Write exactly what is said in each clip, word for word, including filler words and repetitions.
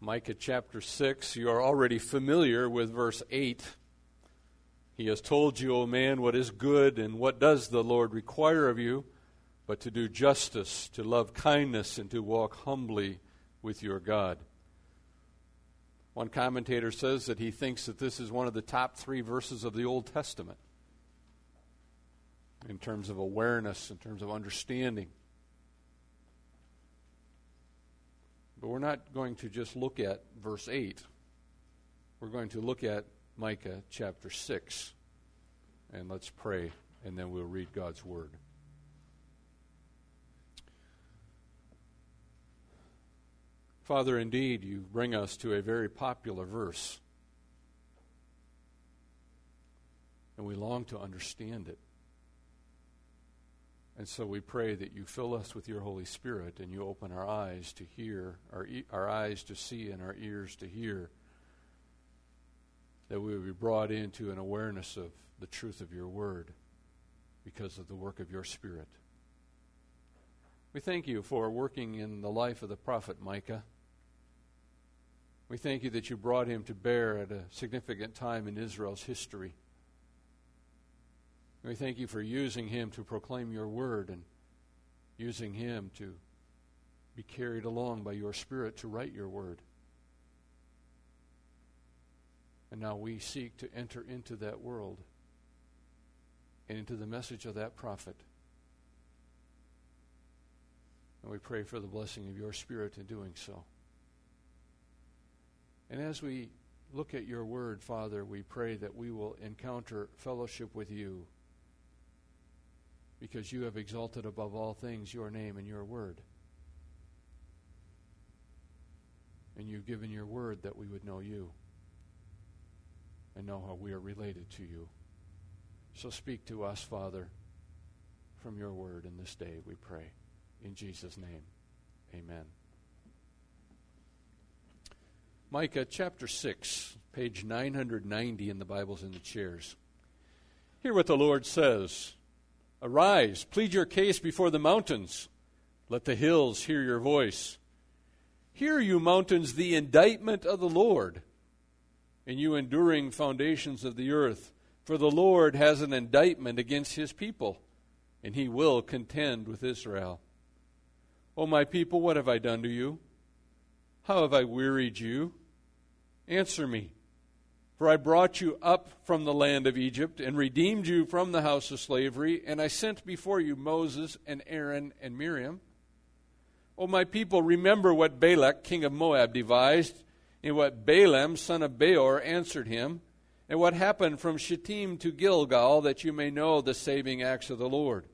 Micah chapter six. You are already familiar with verse eight. He has told you, O man, what is good, and what does the Lord require of you, but to do justice, to love kindness, and to walk humbly with your God. One commentator says that he thinks that this is one of the top three verses of the Old Testament in terms of awareness, in terms of understanding. But we're not going to just look at verse eight. We're going to look at Micah chapter six. And let's pray, and then we'll read God's word. Father, indeed, you bring us to a very popular verse. And we long to understand it. And so we pray that you fill us with your Holy Spirit and you open our eyes to hear, our, e- our eyes to see and our ears to hear, that we will be brought into an awareness of the truth of your word because of the work of your Spirit. We thank you for working in the life of the prophet Micah. We thank you that you brought him to bear at a significant time in Israel's history. We thank you for using him to proclaim your word and using him to be carried along by your Spirit to write your word. And now we seek to enter into that world and into the message of that prophet. And we pray for the blessing of your Spirit in doing so. And as we look at your word, Father, we pray that we will encounter fellowship with you, because you have exalted above all things your name and your word. And you've given your word that we would know you and know how we are related to you. So speak to us, Father, from your word in this day, we pray. In Jesus' name, amen. Micah chapter six, page nine hundred ninety in the Bibles in the chairs. Hear what the Lord says. Arise, plead your case before the mountains. Let the hills hear your voice. Hear, you mountains, the indictment of the Lord, and you enduring foundations of the earth. For the Lord has an indictment against his people, and he will contend with Israel. O my people, what have I done to you? How have I wearied you? Answer me. For I brought you up from the land of Egypt and redeemed you from the house of slavery, and I sent before you Moses and Aaron and Miriam. O my people, remember what Balak, king of Moab, devised, and what Balaam, son of Beor, answered him, and what happened from Shittim to Gilgal, that you may know the saving acts of the Lord.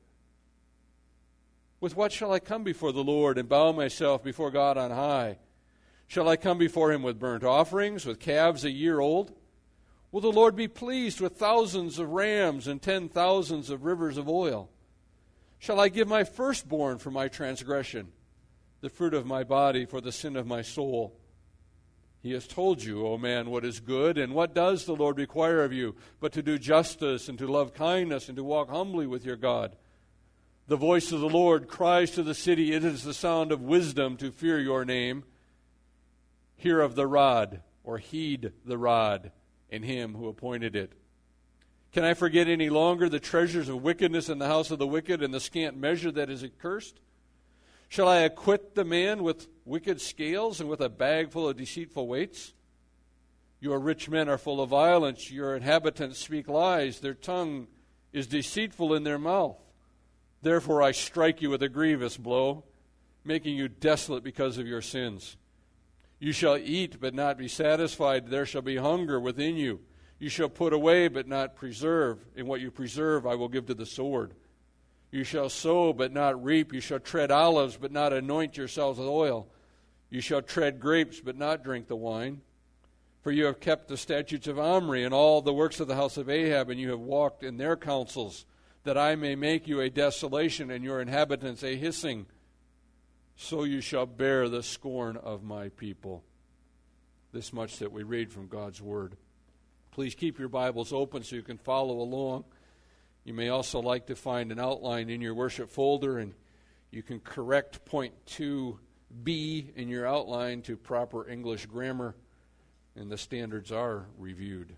With what shall I come before the Lord and bow myself before God on high? Shall I come before him with burnt offerings, with calves a year old? Will the Lord be pleased with thousands of rams and ten thousands of rivers of oil? Shall I give my firstborn for my transgression, the fruit of my body for the sin of my soul? He has told you, O man, what is good, and what does the Lord require of you, but to do justice and to love kindness and to walk humbly with your God. The voice of the Lord cries to the city, it is the sound of wisdom to fear your name. Hear of the rod, or heed the rod, and him who appointed it. Can I forget any longer the treasures of wickedness in the house of the wicked and the scant measure that is accursed? Shall I acquit the man with wicked scales and with a bag full of deceitful weights? Your rich men are full of violence. Your inhabitants speak lies. Their tongue is deceitful in their mouth. Therefore I strike you with a grievous blow, making you desolate because of your sins. You shall eat, but not be satisfied. There shall be hunger within you. You shall put away, but not preserve. And what you preserve I will give to the sword. You shall sow, but not reap. You shall tread olives, but not anoint yourselves with oil. You shall tread grapes, but not drink the wine. For you have kept the statutes of Omri and all the works of the house of Ahab, and you have walked in their counsels, that I may make you a desolation and your inhabitants a hissing. So you shall bear the scorn of my people. This much that we read from God's word. Please keep your Bibles open so you can follow along. You may also like to find an outline in your worship folder, and you can correct point two B in your outline to proper English grammar, and the standards are reviewed.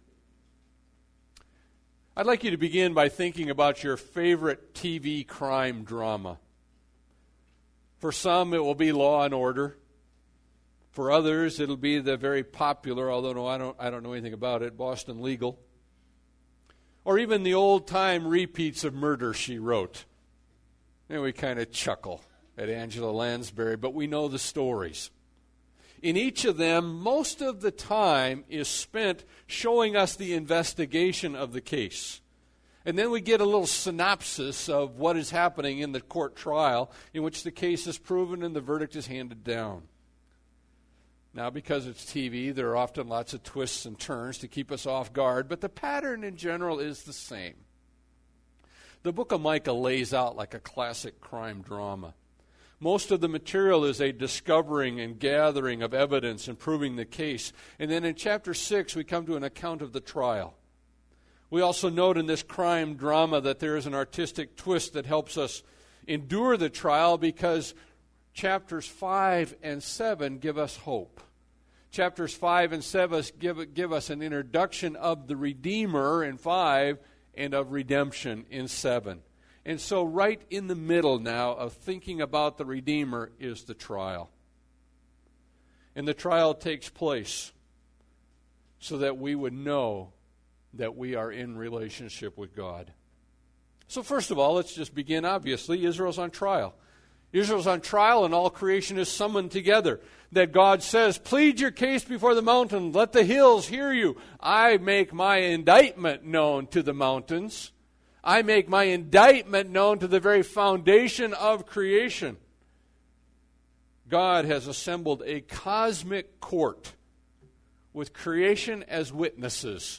I'd like you to begin by thinking about your favorite T V crime drama. For some, it will be Law and Order. For others, it'll be the very popular, although no, I don't, I don't know anything about it, Boston Legal. Or even the old-time repeats of Murder, She Wrote. And we kind of chuckle at Angela Lansbury, but we know the stories. In each of them, most of the time is spent showing us the investigation of the case. And then we get a little synopsis of what is happening in the court trial in which the case is proven and the verdict is handed down. Now, because it's T V, there are often lots of twists and turns to keep us off guard, but the pattern in general is the same. The book of Micah lays out like a classic crime drama. Most of the material is a discovering and gathering of evidence and proving the case. And then in chapter six, we come to an account of the trial. We also note in this crime drama that there is an artistic twist that helps us endure the trial because chapters five and seven give us hope. Chapters five and seven give, give us an introduction of the Redeemer in five and of redemption in seven. And so right in the middle now of thinking about the Redeemer is the trial. And the trial takes place so that we would know that we are in relationship with God. So first of all, let's just begin obviously. Israel's on trial. Israel's on trial and all creation is summoned together. That God says, plead your case before the mountains, let the hills hear you. I make my indictment known to the mountains. I make my indictment known to the very foundation of creation. God has assembled a cosmic court with creation as witnesses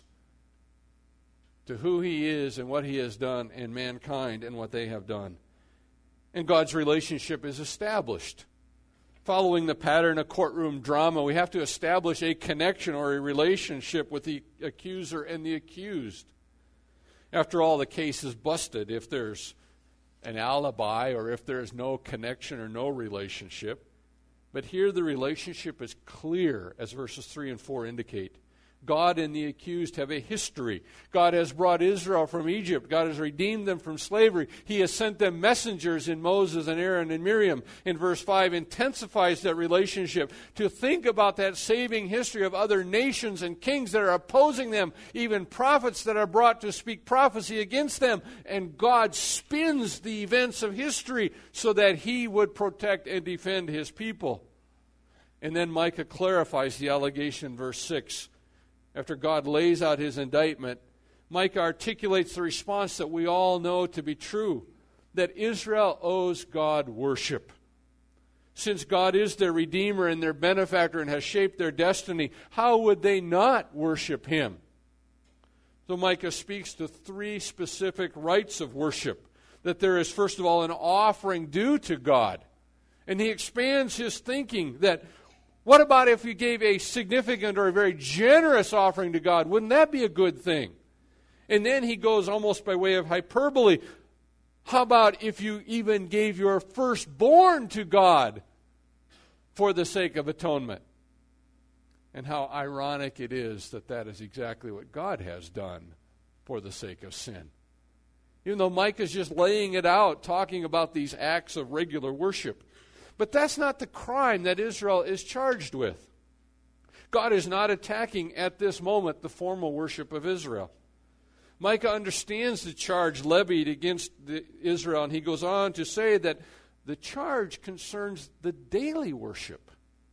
to who He is and what He has done and mankind and what they have done. And God's relationship is established. Following the pattern of courtroom drama, we have to establish a connection or a relationship with the accuser and the accused. After all, the case is busted if there's an alibi or if there's no connection or no relationship. But here the relationship is clear, as verses three and four indicate. God and the accused have a history. God has brought Israel from Egypt. God has redeemed them from slavery. He has sent them messengers in Moses and Aaron and Miriam. In verse five intensifies that relationship to think about that saving history of other nations and kings that are opposing them, even prophets that are brought to speak prophecy against them. And God spins the events of history so that He would protect and defend His people. And then Micah clarifies the allegation in verse six. After God lays out His indictment, Micah articulates the response that we all know to be true, that Israel owes God worship. Since God is their Redeemer and their benefactor and has shaped their destiny, how would they not worship Him? So Micah speaks to three specific rights of worship, that there is, first of all, an offering due to God. And he expands his thinking that what about if you gave a significant or a very generous offering to God? Wouldn't that be a good thing? And then he goes almost by way of hyperbole. How about if you even gave your firstborn to God for the sake of atonement? And how ironic it is that that is exactly what God has done for the sake of sin. Even though Micah's just laying it out, talking about these acts of regular worship. But that's not the crime that Israel is charged with. God is not attacking at this moment the formal worship of Israel. Micah understands the charge levied against the Israel, and he goes on to say that the charge concerns the daily worship.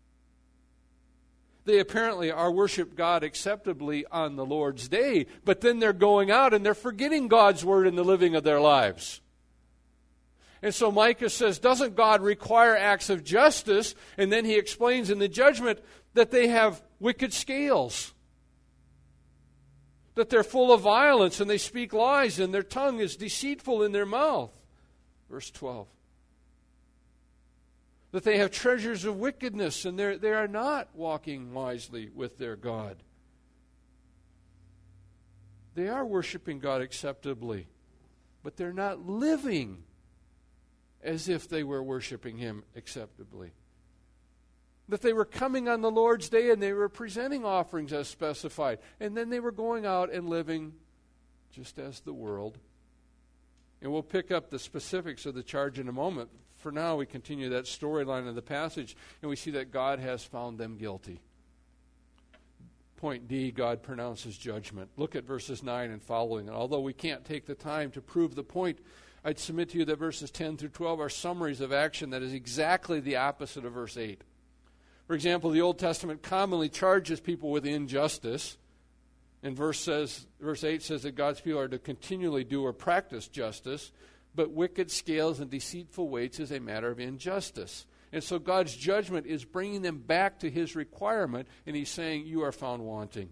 They apparently are worship God acceptably on the Lord's day, but then they're going out and they're forgetting God's word in the living of their lives. And so Micah says, doesn't God require acts of justice? And then he explains in the judgment that they have wicked scales, that they're full of violence and they speak lies and their tongue is deceitful in their mouth. Verse twelve. That they have treasures of wickedness and they are not walking wisely with their God. They are worshiping God acceptably, but they're not living as if they were worshiping Him acceptably. That they were coming on the Lord's Day and they were presenting offerings as specified. And then they were going out and living just as the world. And we'll pick up the specifics of the charge in a moment. For now, we continue that storyline of the passage, and we see that God has found them guilty. Point D, God pronounces judgment. Look at verses nine and following. And although we can't take the time to prove the point, I'd submit to you that verses ten through twelve are summaries of action that is exactly the opposite of verse eight. For example, the Old Testament commonly charges people with injustice. And verse says, verse eight says that God's people are to continually do or practice justice, but wicked scales and deceitful weights is a matter of injustice. And so God's judgment is bringing them back to his requirement, and he's saying, you are found wanting.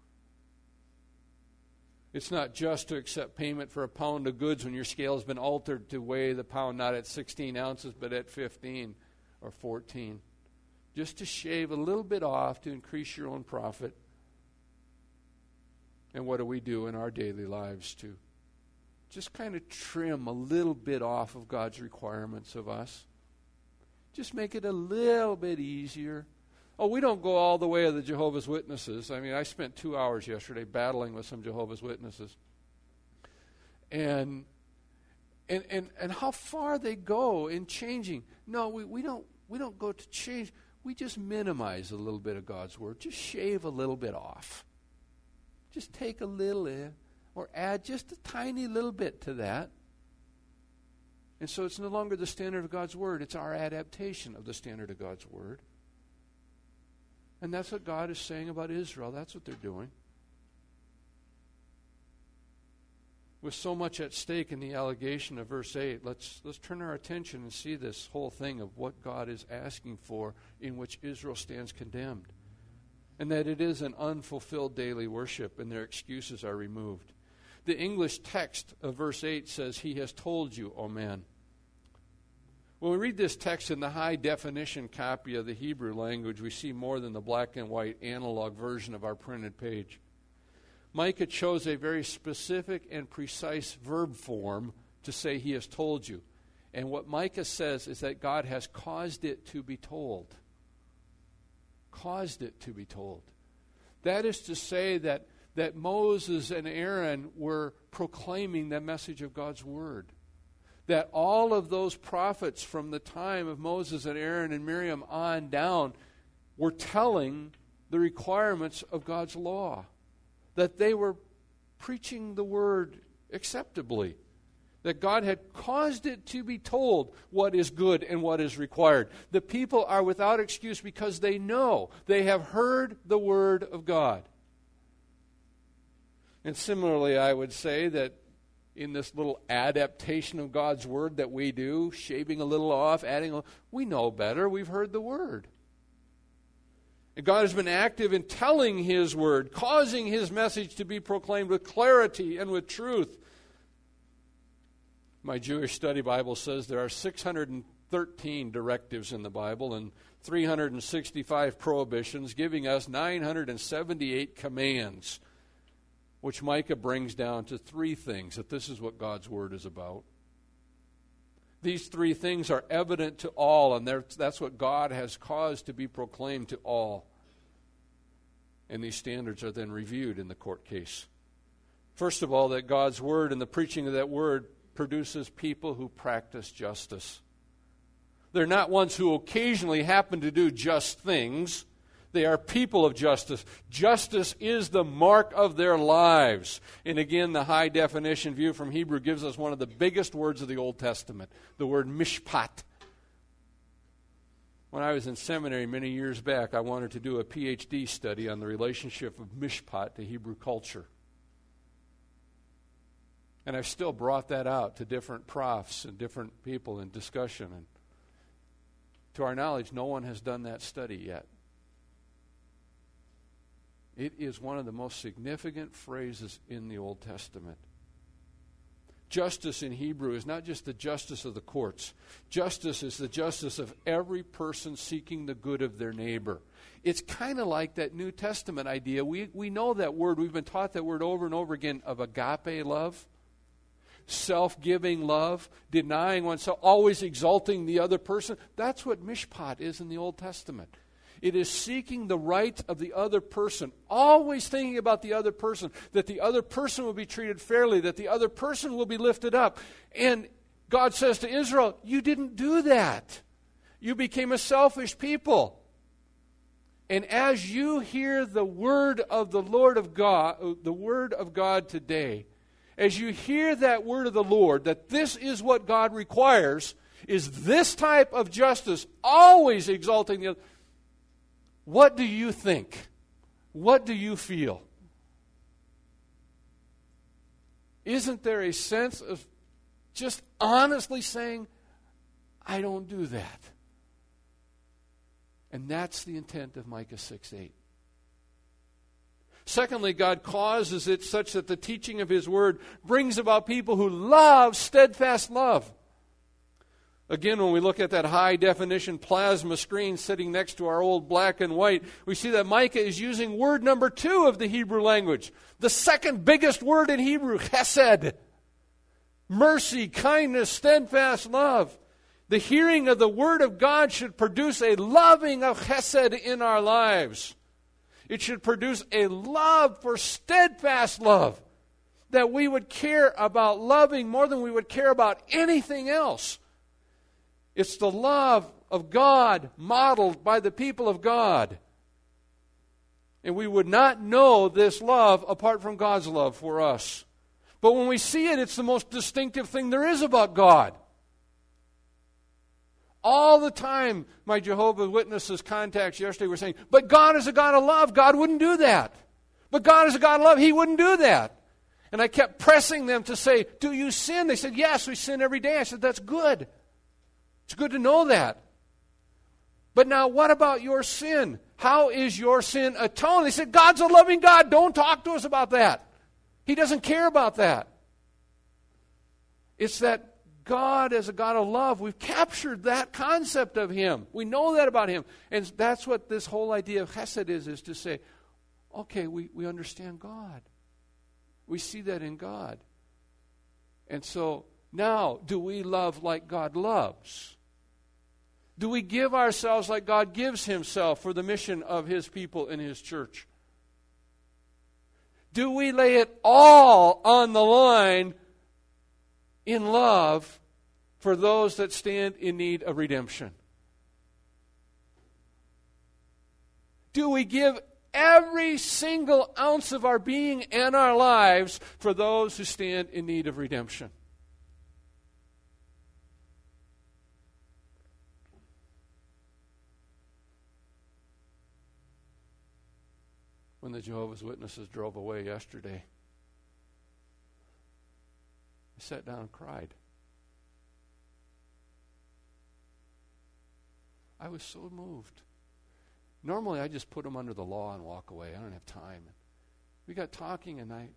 It's not just to accept payment for a pound of goods when your scale has been altered to weigh the pound not at sixteen ounces, but at fifteen or fourteen. Just to shave a little bit off to increase your own profit. And what do we do in our daily lives to just kind of trim a little bit off of God's requirements of us? Just make it a little bit easier. Oh, we don't go all the way of the Jehovah's Witnesses. I mean, I spent two hours yesterday battling with some Jehovah's Witnesses. And and and, and how far they go in changing. No, we, we don't we don't go to change. We just minimize a little bit of God's word. Just shave a little bit off. Just take a little in, or add just a tiny little bit to that. And so it's no longer the standard of God's word. It's our adaptation of the standard of God's word. And that's what God is saying about Israel. That's what they're doing. With so much at stake in the allegation of verse eight, let's, let's turn our attention and see this whole thing of what God is asking for in which Israel stands condemned. And that it is an unfulfilled daily worship and their excuses are removed. The English text of verse eight says, he has told you, O man. When we read this text in the high definition copy of the Hebrew language, we see more than the black and white analog version of our printed page. Micah chose a very specific and precise verb form to say he has told you. And what Micah says is that God has caused it to be told. Caused it to be told. That is to say that, that Moses and Aaron were proclaiming the message of God's word. That all of those prophets from the time of Moses and Aaron and Miriam on down were telling the requirements of God's law. That they were preaching the word acceptably. That God had caused it to be told what is good and what is required. The people are without excuse because they know. They have heard the word of God. And similarly, I would say that in this little adaptation of God's word that we do, shaving a little off, adding a little, we know better. We've heard the word. And God has been active in telling his word, causing his message to be proclaimed with clarity and with truth. My Jewish study Bible says there are six hundred thirteen directives in the Bible and three hundred sixty-five prohibitions, giving us nine hundred seventy-eight commands, which Micah brings down to three things, that this is what God's word is about. These three things are evident to all, and that's what God has caused to be proclaimed to all. And these standards are then reviewed in the court case. First of all, that God's word and the preaching of that word produces people who practice justice. They're not ones who occasionally happen to do just things. They are people of justice. Justice is the mark of their lives. And again, the high definition view from Hebrew gives us one of the biggest words of the Old Testament, the word mishpat. When I was in seminary many years back, I wanted to do a P H D study on the relationship of mishpat to Hebrew culture. And I've still brought that out to different profs and different people in discussion. And to our knowledge, no one has done that study yet. It is one of the most significant phrases in the Old Testament. Justice in Hebrew is not just the justice of the courts. Justice is the justice of every person seeking the good of their neighbor. It's kind of like that New Testament idea. We, we know that word. We've been taught that word over and over again of agape love. Self-giving love, denying oneself, always exalting the other person. That's what mishpat is in the Old Testament. It is seeking the right of the other person, always thinking about the other person, that the other person will be treated fairly, that the other person will be lifted up. And God says to Israel, you didn't do that. You became a selfish people. And as you hear the word of the Lord of God, the word of God today, as you hear that word of the Lord, that this is what God requires, is this type of justice, always exalting the other. What do you think? What do you feel? Isn't there a sense of just honestly saying, I don't do that? And that's the intent of Micah six eight. Secondly, God causes it such that the teaching of His Word brings about people who love steadfast love. Again, when we look at that high-definition plasma screen sitting next to our old black and white, we see that Micah is using word number two of the Hebrew language. The second biggest word in Hebrew, chesed. Mercy, kindness, steadfast love. The hearing of the Word of God should produce a loving of chesed in our lives. It should produce a love for steadfast love, that we would care about loving more than we would care about anything else. It's the love of God modeled by the people of God. And we would not know this love apart from God's love for us. But when we see it, it's the most distinctive thing there is about God. All the time, my Jehovah's Witnesses contacts yesterday were saying, but God is a God of love. God wouldn't do that. But God is a God of love. He wouldn't do that. And I kept pressing them to say, do you sin? They said, yes, we sin every day. I said, that's good. It's good to know that. But now what about your sin? How is your sin atoned? They said, God's a loving God. Don't talk to us about that. He doesn't care about that. It's that God as a God of love, we've captured that concept of Him. We know that about Him. And that's what this whole idea of chesed is, is to say, okay, we, we understand God. We see that in God. And so now, do we love like God loves? Do we give ourselves like God gives Himself for the mission of His people in His church? Do we lay it all on the line in love for those that stand in need of redemption? Do we give every single ounce of our being and our lives for those who stand in need of redemption? When the Jehovah's Witnesses drove away yesterday, I sat down and cried. I was so moved. Normally, I just put them under the law and walk away. I don't have time. We got talking, and I,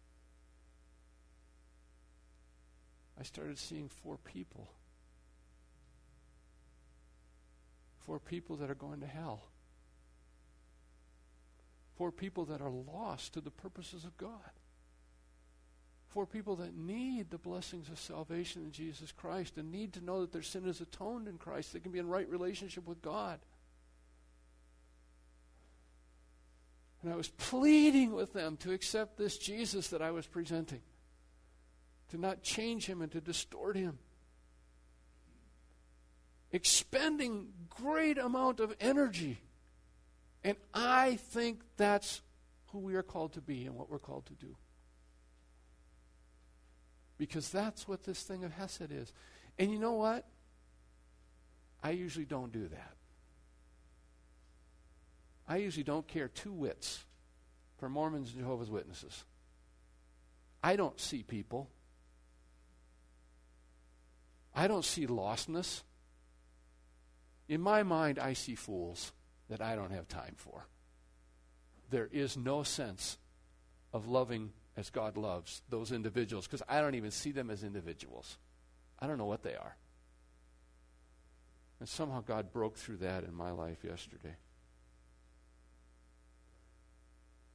I started seeing four people. Four people that are going to hell. Four people that are lost to the purposes of God. For people that need the blessings of salvation in Jesus Christ and need to know that their sin is atoned in Christ. They can be in right relationship with God. And I was pleading with them to accept this Jesus that I was presenting, to not change Him and to distort Him. Expending great amount of energy. And I think that's who we are called to be and what we're called to do. Because that's what this thing of Hesed is. And you know what? I usually don't do that. I usually don't care two whits for Mormons and Jehovah's Witnesses. I don't see people. I don't see lostness. In my mind, I see fools that I don't have time for. There is no sense of loving as God loves those individuals, because I don't even see them as individuals. I don't know what they are. And somehow God broke through that in my life yesterday.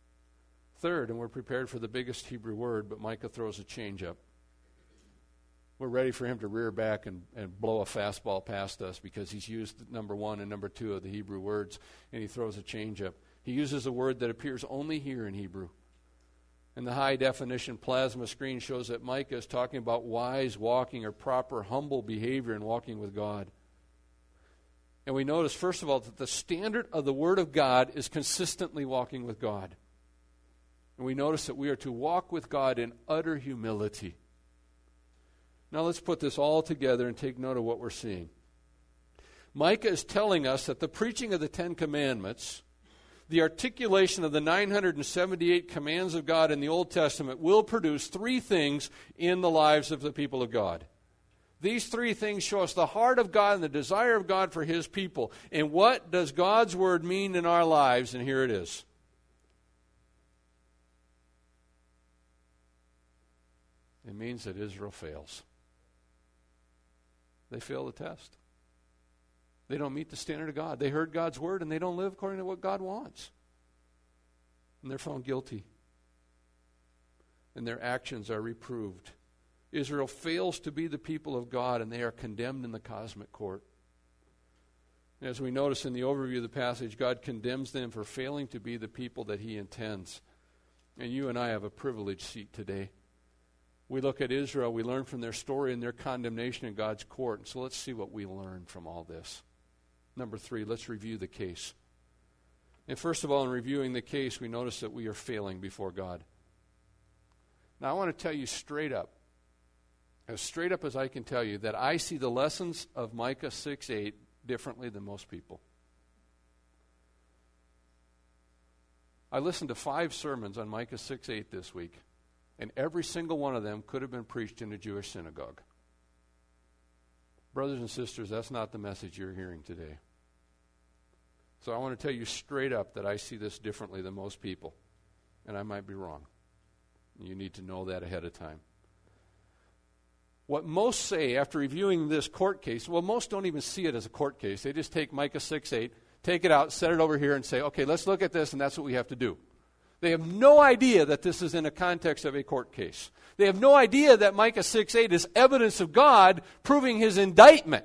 Third, and we're prepared for the biggest Hebrew word, but Micah throws a change up. we're ready for him to rear back and, and blow a fastball past us because he's used number one and number two of the Hebrew words, and he throws a changeup. He uses a word that appears only here in Hebrew. And the high-definition plasma screen shows that Micah is talking about wise walking or proper, humble behavior in walking with God. And we notice, first of all, that the standard of the Word of God is consistently walking with God. And we notice that we are to walk with God in utter humility. Now let's put this all together and take note of what we're seeing. Micah is telling us that the preaching of the Ten Commandments, the articulation of the nine hundred seventy-eight commands of God in the Old Testament will produce three things in the lives of the people of God. These three things show us the heart of God and the desire of God for His people. And what does God's Word mean in our lives? And here it is. It means that Israel fails. They fail the test. They don't meet the standard of God. They heard God's Word and they don't live according to what God wants. And they're found guilty. And their actions are reproved. Israel fails to be the people of God, and they are condemned in the cosmic court. As we notice in the overview of the passage, God condemns them for failing to be the people that He intends. And you and I have a privileged seat today. We look at Israel, we learn from their story and their condemnation in God's court. And so let's see what we learn from all this. Number three, let's review the case. And first of all, in reviewing the case, we notice that we are failing before God. Now, I want to tell you straight up, as straight up as I can tell you, that I see the lessons of Micah six eight differently than most people. I listened to five sermons on Micah six eight this week, and every single one of them could have been preached in a Jewish synagogue. Brothers and sisters, that's not the message you're hearing today. So I want to tell you straight up that I see this differently than most people, and I might be wrong. You need to know that ahead of time. What most say after reviewing this court case, well, most don't even see it as a court case. They just take Micah six eight, take it out, set it over here, and say, okay, let's look at this, and that's what we have to do. They have no idea that this is in a context of a court case. They have no idea that Micah six eight is evidence of God proving His indictment.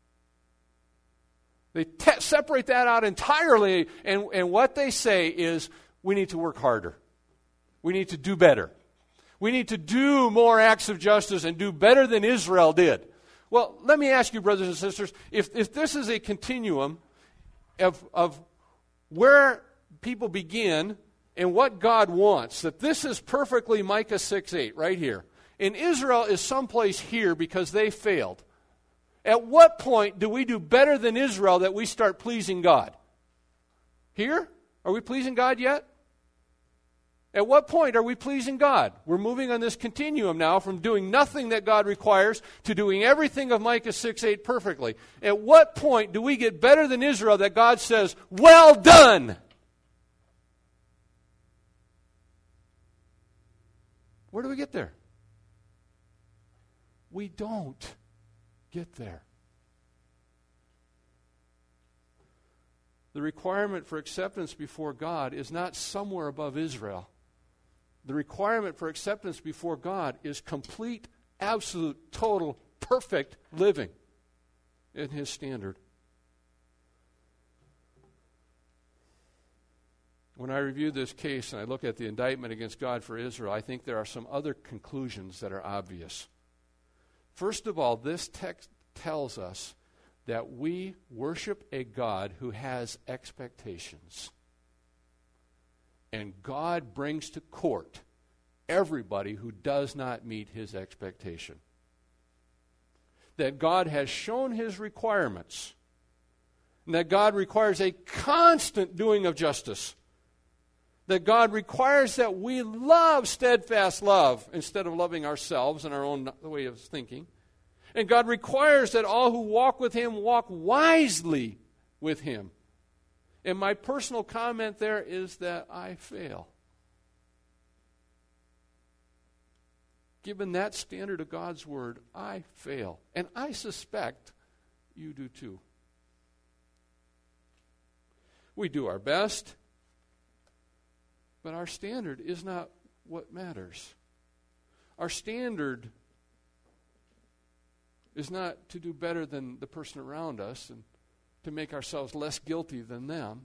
They te- separate that out entirely, and, and what they say is, we need to work harder. We need to do better. We need to do more acts of justice and do better than Israel did. Well, let me ask you, brothers and sisters, if, if this is a continuum of, of where people begin and what God wants, that this is perfectly Micah six eight right here. And Israel is someplace here because they failed. At what point do we do better than Israel that we start pleasing God? Here? Are we pleasing God yet? At what point are we pleasing God? We're moving on this continuum now from doing nothing that God requires to doing everything of Micah six eight perfectly. At what point do we get better than Israel that God says, well done? Where do we get there? We don't get there. The requirement for acceptance before God is not somewhere above Israel. The requirement for acceptance before God is complete, absolute, total, perfect living in His standard. When I review this case and I look at the indictment against God for Israel, I think there are some other conclusions that are obvious. First of all, this text tells us that we worship a God who has expectations. And God brings to court everybody who does not meet His expectation. That God has shown His requirements. And that God requires a constant doing of justice. That God requires that we love steadfast love instead of loving ourselves and our own way of thinking. And God requires that all who walk with Him walk wisely with Him. And my personal comment there is that I fail. Given that standard of God's Word, I fail. And I suspect you do too. We do our best, but our standard is not what matters. Our standard is not to do better than the person around us and to make ourselves less guilty than them.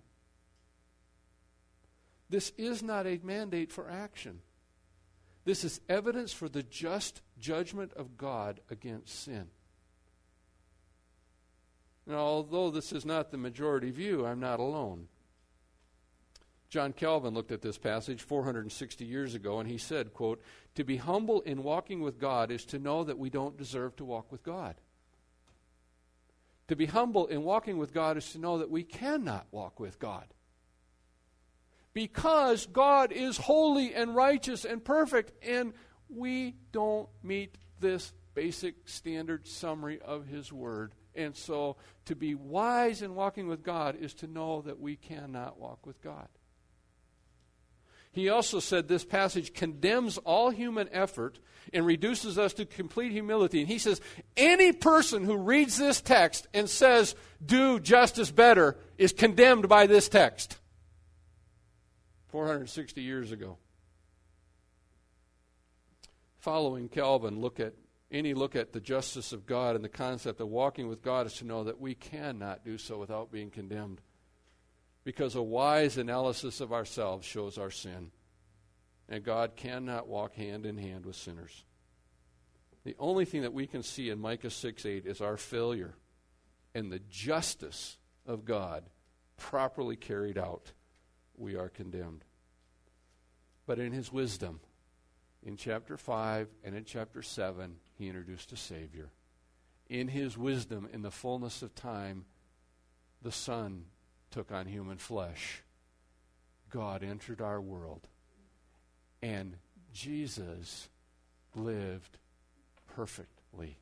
This is not a mandate for action. This is evidence for the just judgment of God against sin. Now, although this is not the majority view, I'm not alone. John Calvin looked at this passage four hundred sixty years ago, and he said, quote, "To be humble in walking with God is to know that we don't deserve to walk with God. To be humble in walking with God is to know that we cannot walk with God. Because God is holy and righteous and perfect, and we don't meet this basic standard summary of His Word. And so to be wise in walking with God is to know that we cannot walk with God." He also said this passage condemns all human effort and reduces us to complete humility. And he says, any person who reads this text and says, do justice better, is condemned by this text. four hundred sixty years ago. Following Calvin, look at any look at the justice of God and the concept of walking with God is to know that we cannot do so without being condemned. Because a wise analysis of ourselves shows our sin. And God cannot walk hand in hand with sinners. The only thing that we can see in Micah six eight is our failure and the justice of God properly carried out. We are condemned. But in His wisdom, in chapter five and in chapter seven, He introduced a Savior. In His wisdom, in the fullness of time, the Son took on human flesh. God entered our world. And Jesus lived perfectly.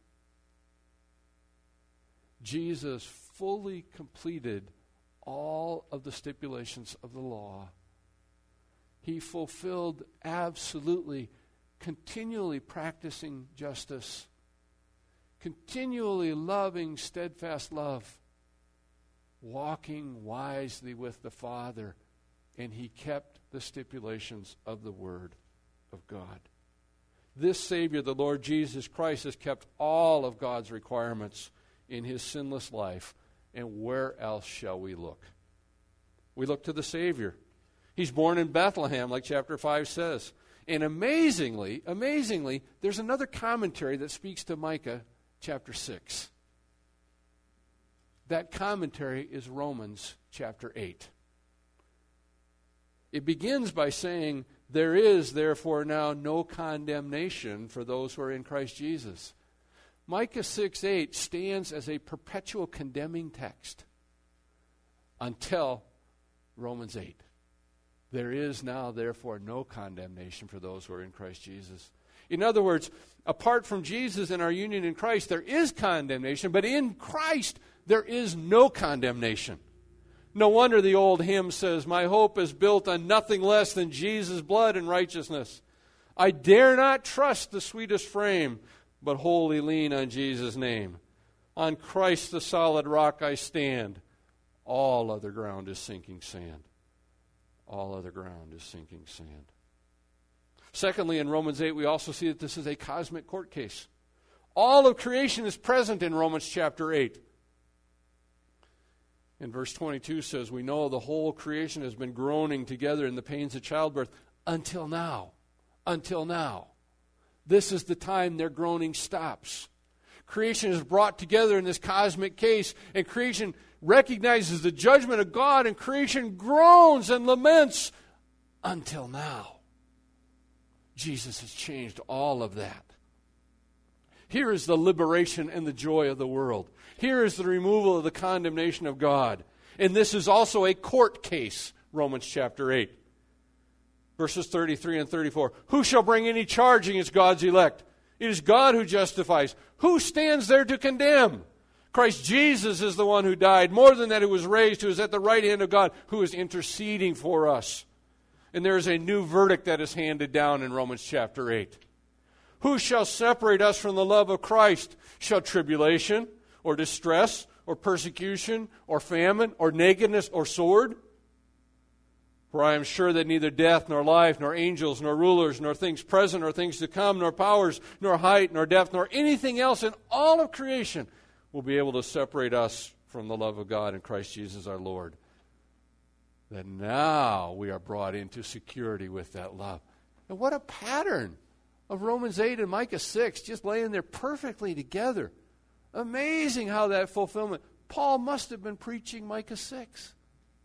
Jesus fully completed all of the stipulations of the law. He fulfilled absolutely, continually practicing justice, continually loving steadfast love, walking wisely with the Father, and He kept the stipulations of the Word of God. This Savior, the Lord Jesus Christ, has kept all of God's requirements in His sinless life. And where else shall we look? We look to the Savior. He's born in Bethlehem, like chapter five says. And amazingly, amazingly, there's another commentary that speaks to Micah chapter six. That commentary is Romans chapter eight. It begins by saying, there is therefore now no condemnation for those who are in Christ Jesus. Micah six eight stands as a perpetual condemning text until Romans eight. There is now therefore no condemnation for those who are in Christ Jesus. In other words, apart from Jesus and our union in Christ, there is condemnation, but in Christ there is no condemnation. No wonder the old hymn says, my hope is built on nothing less than Jesus' blood and righteousness. I dare not trust the sweetest frame, but wholly lean on Jesus' name. On Christ the solid rock I stand. All other ground is sinking sand. All other ground is sinking sand. Secondly, in Romans eight, we also see that this is a cosmic court case. All of creation is present in Romans chapter eight. And verse twenty-two says, we know the whole creation has been groaning together in the pains of childbirth until now. Until now. This is the time their groaning stops. Creation is brought together in this cosmic case, and creation recognizes the judgment of God, and creation groans and laments until now. Jesus has changed all of that. Here is the liberation and the joy of the world. Here is the removal of the condemnation of God. And this is also a court case, Romans chapter eight. Verses thirty-three and thirty-four. Who shall bring any charge against God's elect? It is God who justifies. Who stands there to condemn? Christ Jesus is the one who died. More than that, who was raised, who is at the right hand of God, who is interceding for us. And there is a new verdict that is handed down in Romans chapter eight. Who shall separate us from the love of Christ? Shall tribulation, or distress, or persecution, or famine, or nakedness, or sword? For I am sure that neither death, nor life, nor angels, nor rulers, nor things present, nor things to come, nor powers, nor height, nor depth, nor anything else in all of creation will be able to separate us from the love of God in Christ Jesus our Lord. That now we are brought into security with that love. And what a pattern of Romans eight and Micah six, just laying there perfectly together. Amazing how that fulfillment. Paul must have been preaching Micah six.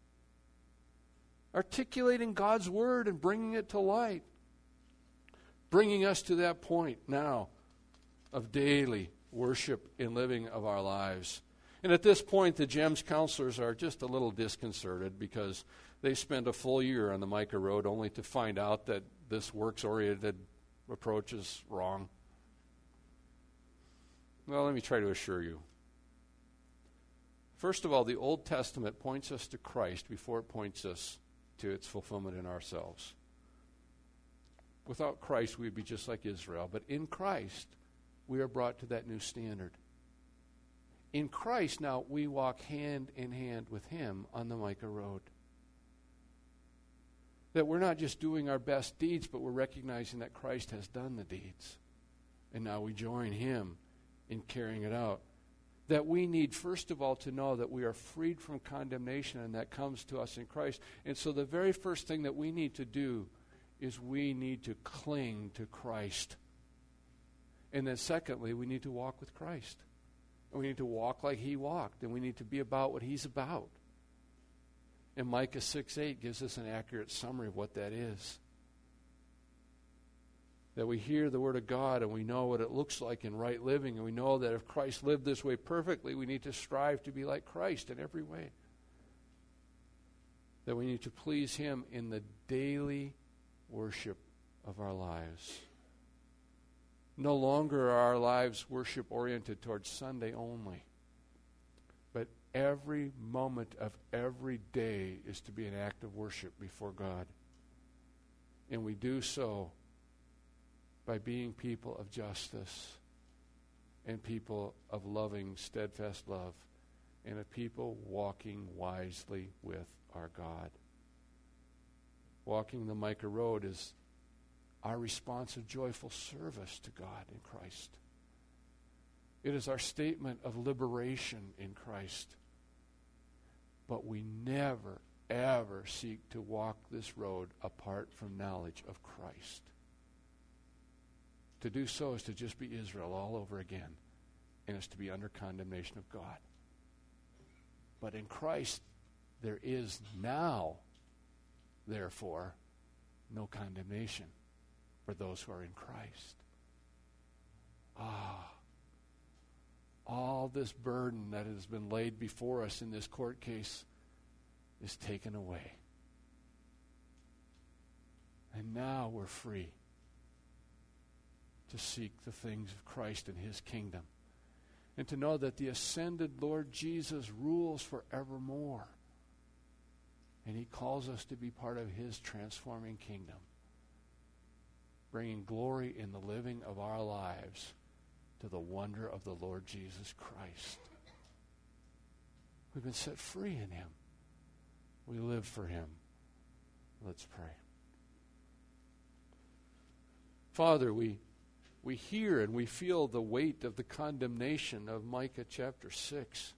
Articulating God's word and bringing it to light. Bringing us to that point now of daily worship and living of our lives. And at this point, the GEMS counselors are just a little disconcerted because they spent a full year on the Micah Road only to find out that this works-oriented approach is wrong. Well, let me try to assure you. First of all, the Old Testament points us to Christ before it points us to its fulfillment in ourselves. Without Christ, we'd be just like Israel. But in Christ, we are brought to that new standard. In Christ, now, we walk hand in hand with Him on the Micah Road. That we're not just doing our best deeds, but we're recognizing that Christ has done the deeds. And now we join Him in carrying it out. That we need, first of all, to know that we are freed from condemnation, and that comes to us in Christ. And so the very first thing that we need to do is we need to cling to Christ. And then secondly, we need to walk with Christ. And we need to walk like He walked, and we need to be about what He's about. And Micah six eight gives us an accurate summary of what that is. That we hear the Word of God and we know what it looks like in right living, and we know that if Christ lived this way perfectly, we need to strive to be like Christ in every way. That we need to please Him in the daily worship of our lives. No longer are our lives worship-oriented towards Sunday only, but every moment of every day is to be an act of worship before God. And we do so by being people of justice and people of loving, steadfast love, and a people walking wisely with our God. Walking the Micah Road is our response of joyful service to God in Christ. It is our statement of liberation in Christ. But we never, ever seek to walk this road apart from knowledge of Christ. To do so is to just be Israel all over again, and it's to be under condemnation of God. But in Christ, there is now, therefore, no condemnation for those who are in Christ. Ah, all this burden that has been laid before us in this court case is taken away. And now we're free to seek the things of Christ and His kingdom. And to know that the ascended Lord Jesus rules forevermore. And He calls us to be part of His transforming kingdom, bringing glory in the living of our lives to the wonder of the Lord Jesus Christ. We've been set free in Him. We live for Him. Let's pray. Father, we we hear and we feel the weight of the condemnation of Micah chapter six.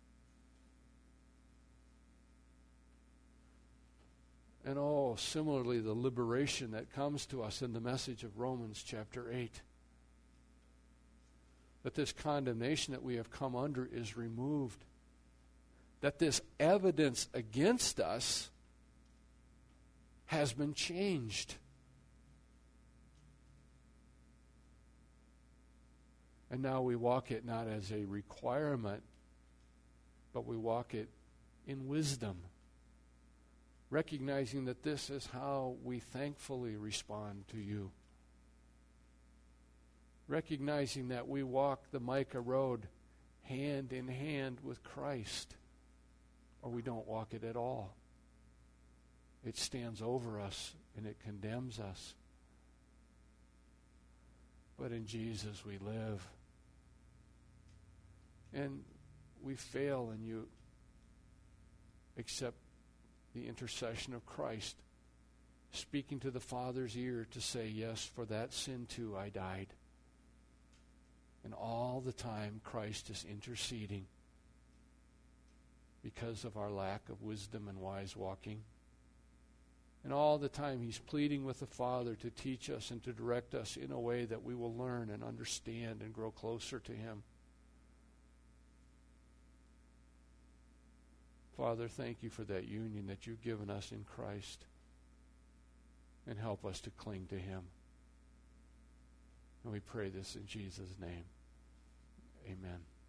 And oh, similarly, the liberation that comes to us in the message of Romans chapter eight. That this condemnation that we have come under is removed. That this evidence against us has been changed. And now we walk it not as a requirement, but we walk it in wisdom, recognizing that this is how we thankfully respond to you. Recognizing that we walk the Micah Road hand in hand with Christ, or we don't walk it at all. It stands over us and it condemns us. But in Jesus we live. And we fail, and you accept the intercession of Christ, speaking to the Father's ear to say, yes, for that sin too I died. And all the time Christ is interceding because of our lack of wisdom and wise walking. And all the time He's pleading with the Father to teach us and to direct us in a way that we will learn and understand and grow closer to Him. Father, thank you for that union that you've given us in Christ. And help us to cling to Him. And we pray this in Jesus' name. Amen.